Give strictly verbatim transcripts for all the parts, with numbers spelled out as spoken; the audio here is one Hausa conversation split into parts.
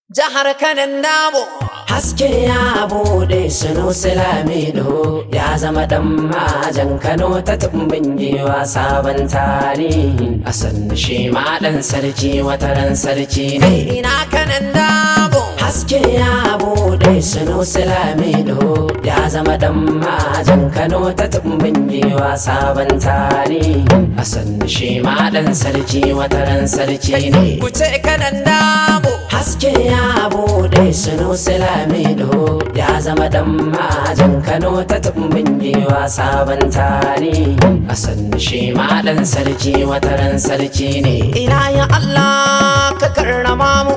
Jihar Kanan Dabo haske ya bude Sunusi Lamido ya zama dan majan Kano ta tumbin giwa sabon tarihi a sannu shi ma dan sarki wataran sarki ne ina Kanan Dabo haske ya bude Sunusi Lamido ya zama dan majan Kano ta tumbin giwa sabon tarihi a sannu shi ma dan sarki wataran sarki ne ku ce Kanan Dabo haske ya bude Sunusi Lamido ya zama dan majan Kano ta tumbin giwa sabon tarihi a sannu shi ma dan sarki wataran sarki ne ina ya Allah ka karrama mu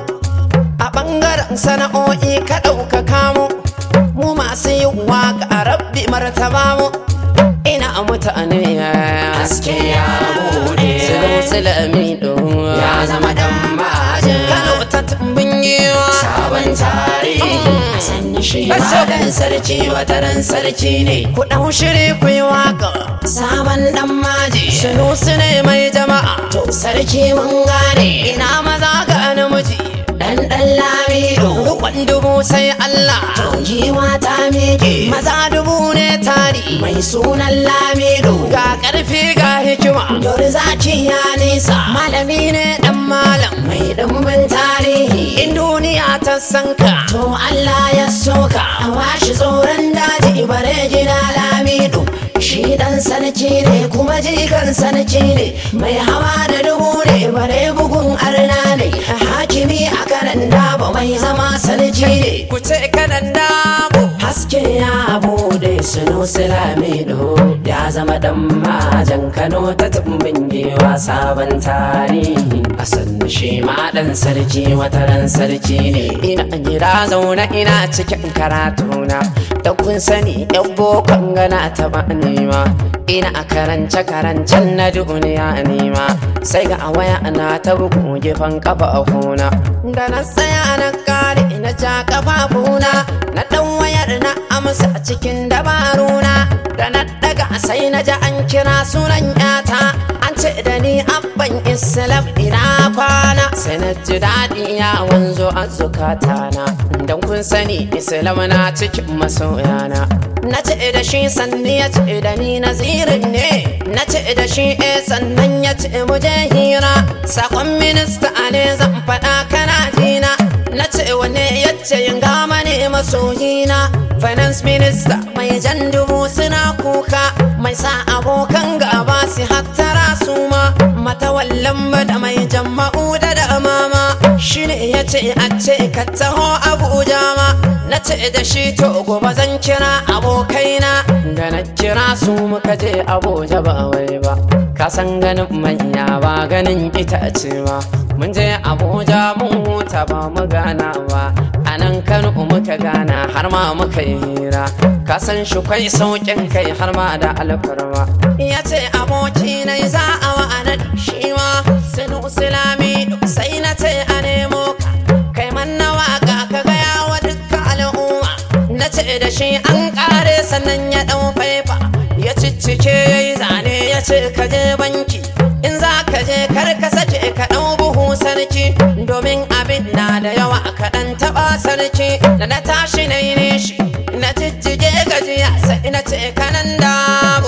a bangaren sana'o'i ka ɗaukaka mu mu masu yin waka a rabbi martaba mu ina mutane haske ya bude Sunusi Lamido ya zama dan majan Kano ta tumbin giwa sabon tarihi a sannu shi ma dan sarki wataran sarki ne ku ɗau shiri ku yi waka sabon dan maji Sunusi ne mai jama'a to sarki mun gane ina maza ga namiji dan dan Lamido rukun dubu sai Allah to giwa ta miƙe maza dubu ne tari mai sunan Lamido ga ƙarfi ga hikima dole zaki ya nisa malami ne dan malam mai dimbin tarihi in duniya ta sanka to Allah ya soka a washi tsoron daji bare gida Lamido shi dan sarki ne kuma jikan sarki ne mai hawa da dubu ne bare bugun arna ne hakimi a Kanan Dabo mai zama sarki ne ku ce Kanan Dabo haske ya bude Sunusi Lamido ya zama dan majan Kano ta tumbin giwa sabon tarihi a sannu shi ma dan sarki wataran sarki ne ina gida zauna ina cikin karatuna da kun sani yan bokan gana ta ba nima ina karance karancen na duniya nima sai ga waya na ta bugu gefen kafa huna da na tsaya na kare ina ja kafafuna na dan wayar na amsa cikin dabaruna da na daga sai na ja an kira sunan yata an ce da ni abban Islam ina kwana sai na ji daɗi ya wanzo a zukatana dan kun sani Islam na cikin masoyana na ce da shi sannan ya ce da ni nazirin ne na ce da shi eh sannan ya ce mu je hira sakon minista ne zan faɗa kana jina na ce wane ya ce yin gama ne masoyina finance minister mai jan dubu suna kuka mai sa abokan gaba su hattara su ma matawallan da mai jama'u da da mama shi ne ya ce a ce ka taho Abuja ma na ce da shi to gobe zan kira abokaina da na kira su muka je Abuja ba wai ba ka san ganin manya ba ganin itace ba mun je Abuja mun huta ba mu gana ba a nan Kano muka gana har ma muka yi hira ka san shi kai saukin kai har ma da alfarma ya ce aboki na za a wa'anar shi ma Sunusi Lamido sai na ce a nemo ka kai manna waka ka gaya wa dukkan al'umma na ce da shi an kare sannan ya dau faifa ya ciccike ya yi zane ya ce ka je banki in za ka je kar ka sake ka dau buhu sarki domin abin na da yawa kaɗan taɓa sarki da na tashi na yi ne shi na jijjige gajiya sai na ce Kanan Dabo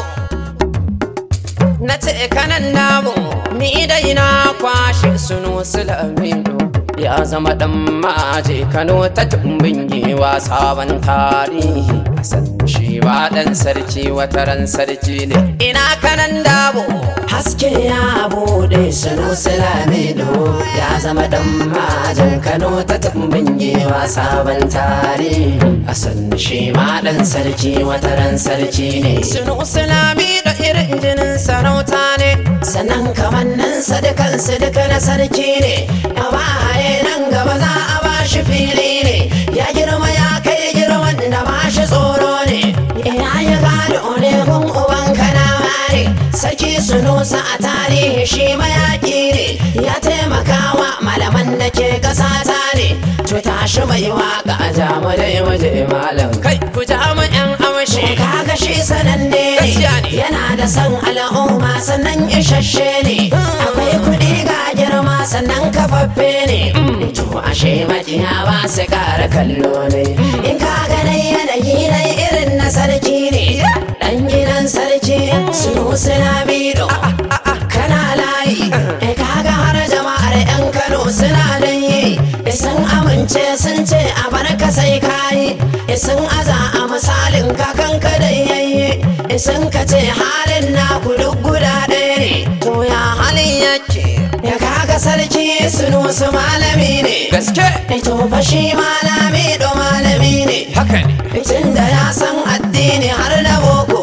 na ce Kanan Dabo ni dai na kwashe Sunusi Lamido ya zama dan maje Kano ta tumbin giwa sabon tarihi a sannu shi ba dan sarki wataran sarki ne ina Kanan Dabo haske ya bude Sunusi Lamido ya zama dan majan Kano ta tumbin giwa sabon tarihi a sannu shi ma dan sarki wataran sarki ne Sunusi Lamido irin jinin sarauta ne sannan kamanninsa dukansu duka na sarki ne a baye nan gaba za a bashi fili ne ya girma ya kai girman da bashi tsoro ne ina ya gado ne gun uban Kanawa ne sarki Sunusi a tarihi shi mayaƙi ne ya taimakawa malaman da ke ƙasa ta ne to tashi mai waka a jamu dai muje malam kai ku jamu yan amshi kaga shi sananne ne yana da san al'umma sannan isasshe ne akwai kuɗi ga girma sannan kafaffe ne to ashe makiya ba su kara kallo ne in ka ganin yanayi na irin na sarki ne dan gidan sarki Sunusi Lamido kana layi kaga har jama'ar yan Kano suna danye sun amince sun ce a barka sai kayi sun aza a misalin kakanka da yayye sun ka ce halin naku duk guda ɗaya ne to ya halin yake ya kaga sarki Sunusi malami ne gaske to fa shi Lamido malami ne haka ne tunda ya san addini har da boko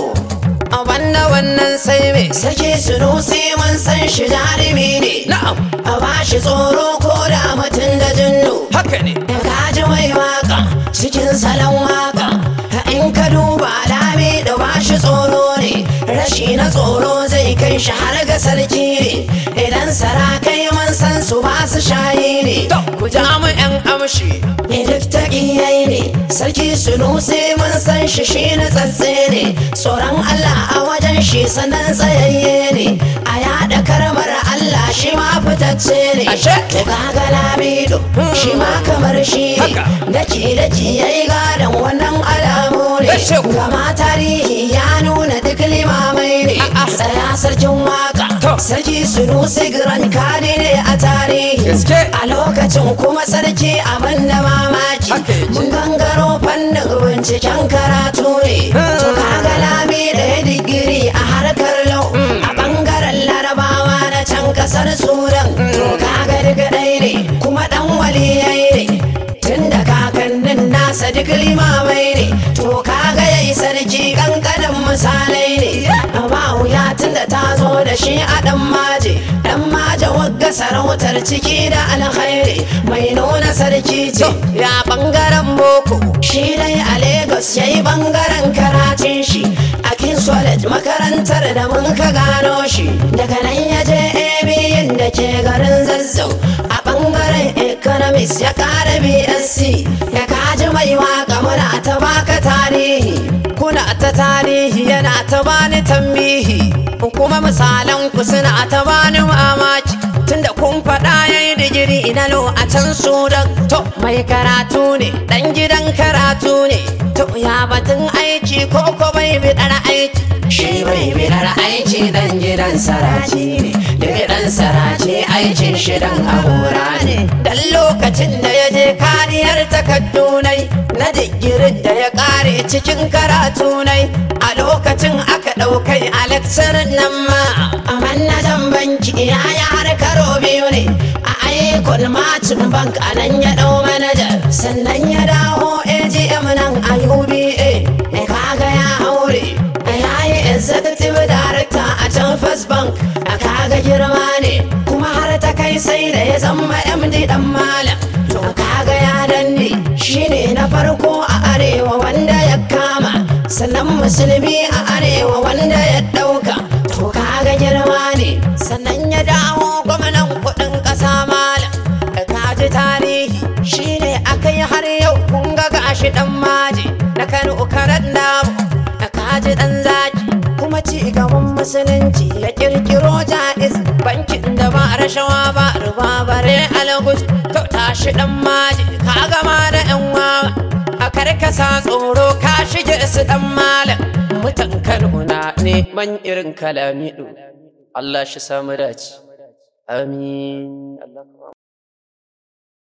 banda wannan sai me sarki Sunusi mun san shi jarumi ne na'am a bashi tsoro ko da mutum da jinnu haka ne kaji mai waka cikin salon waka in ka duba Lamido bashi tsoro ne rashi na tsoro zai kai shi har ga sarki ne idan sarakai mun san su ba su shayi ne ku ja mu yan amshi duk ta iyayi ne sarki Sunusi mun san shi shi na tsatse ne tsoron Allah a wajen shi sanan tsayayye ne a yada karmar Allah shi ma fitacce ne to kaga Lamido shi ma kamar shi ne daki daki yayi gadon wannan alamu ne gama tarihi ya nuna duk limamai ne tsaya sarkin waka sarki Sunusi Grand Kadi ne a tarihi a lokacin kuma sarki abin da mamaki mun gangaro fannin binciken karatu ne to kaga Lamido ya digiri a harkar lau a bangaren larabawa na can kasar Sudan to kaga duk ɗaya ne kuma dan waliyai ne tunda kakannin nasa duk limamai ne to kaga yayi sarki kankanin misalai ne ba wuya tunda ta zo da shi a dan maje dan maje wagga sarautar ciki da alkhairi mai nuna sarki ce ya bangaren boko shi dai a Lagos yayi bangaren karatun shi a King's College makarantar da mun ka gano shi daga nan ya je A B U da ke garin Zazzau a bangaren economics ya kara B S c ya kaji mai waka muna ta baka tarihi kuna ta tarihi yana ta bani tambihi kuma misalan ku suna ta bani mamaki tunda kun faɗa yayi digiri ina lo a can Sudan to mai karatu ne dan gidan karatu ne to ya batun aiki ko ko bai bidar aiki shi bai bidar aiki dan gidan saraci ne da gidan saraci aikin shi dan abura ne dan lokacin da ya je kariyar takaddunai na digirin da ya kare cikin karatu nai a lokacin aka ɗaukai a lecturer nan ma a manajan banki ya yi harkaro biyu ne a aikon macin bank a nan ya ɗau manajar sannan ya dawo A G M nan a U B A kaga ya haure ya yi executive director a can First Bank a kaga girma ne kuma har ta kai sai da ya zama M D dan malam to kaga ya danne shine na farko a arewa wanda ya kama sannan musulmi a arewa wanda ya dauka to kaga girma ne sannan ya dawo gwamnan kudin kasa malam kaji tarihi shine akai har yau kun ga gashi dan maji na Kano karan damu kaji dan zaki kuma ci gaban musulunci ya kirkiro jaiz bankin da ba rashawa ba ruba bare algus to tashi dan maji ka gama da yan wawa a karkasa tsoro ka shige su dan malam mutan Kano na ne man irin Lamido Allah shi samu dace amin.